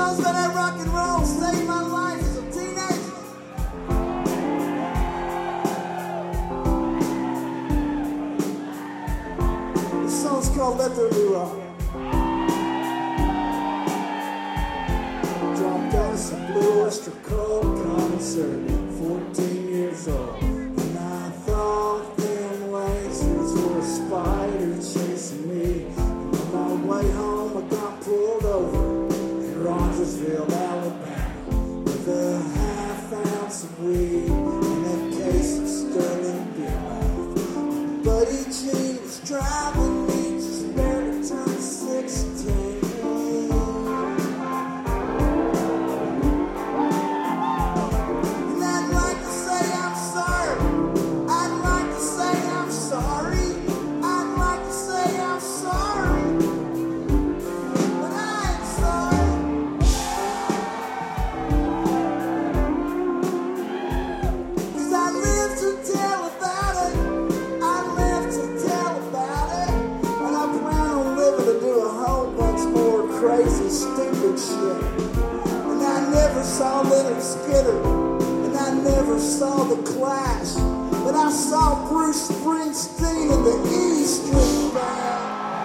knows that that rock and roll saved my life as a teenager? This song's called Let There Be Rock. Dropped out of some Blue Oyster Cult concert, 14 years old. And I thought them lasers were a spider chasing me. And on my way home I got pulled over in Rogersville, Alabama, with a half ounce of weed and a case of Sterling beer. Buddy Gene was driving me, just barely turned 16. And I'd like to say I'm sorry. I'd like to say I'm sorry. I'd like to say I'm sorry. But I ain't sorry. 'Cause I live to tell about it. I live to tell about it. And I plan on living to do a whole bunch more crazy, stupid shit. And I never saw Leonard Skinner. And I never saw The Clash. But I saw Bruce Springsteen and the E Street Band.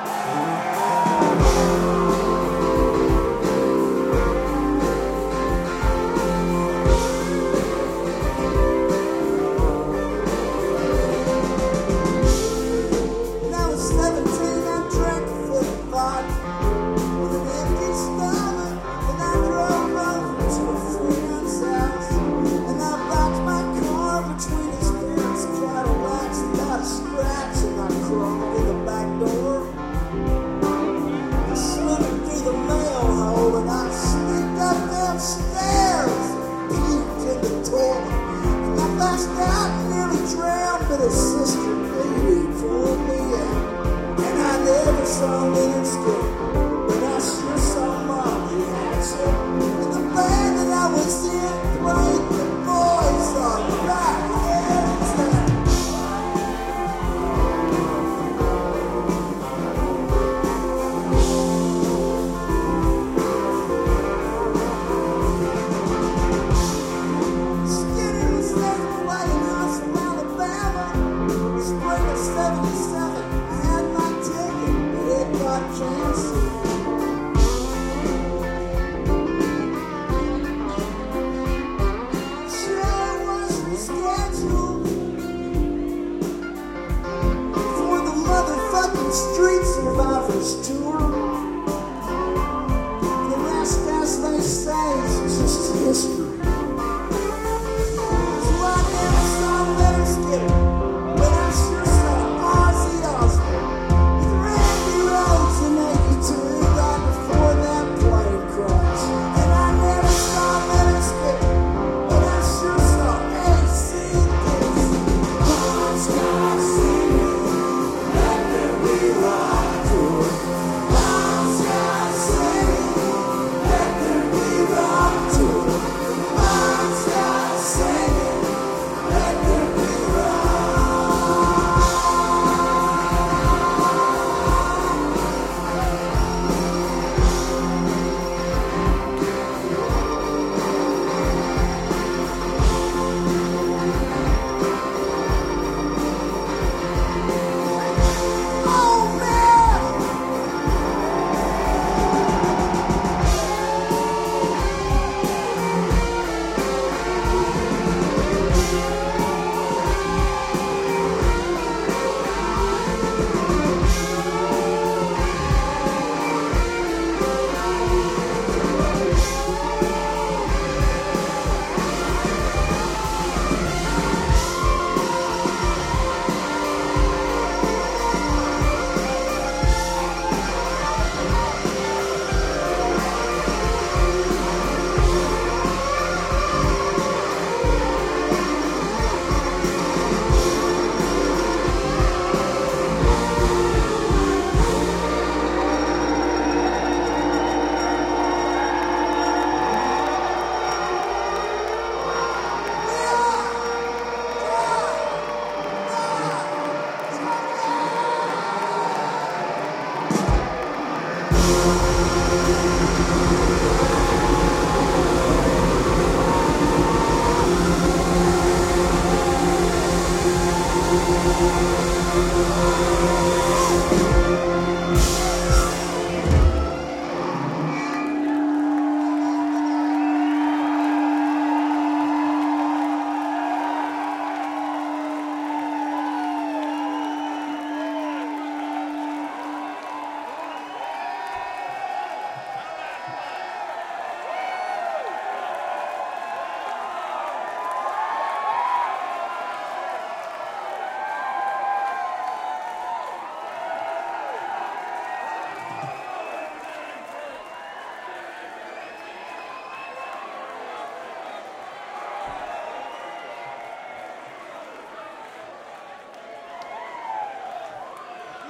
When I was 17, I drank a fifth of vodka with an empty stomach. And I drove over to a friend's house. And I locked my car between his parents' Cadillacs without a scratch. And I crawled in the back door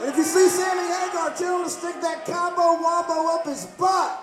And if you see Sammy Hagar, tell him to stick that combo wombo up his butt.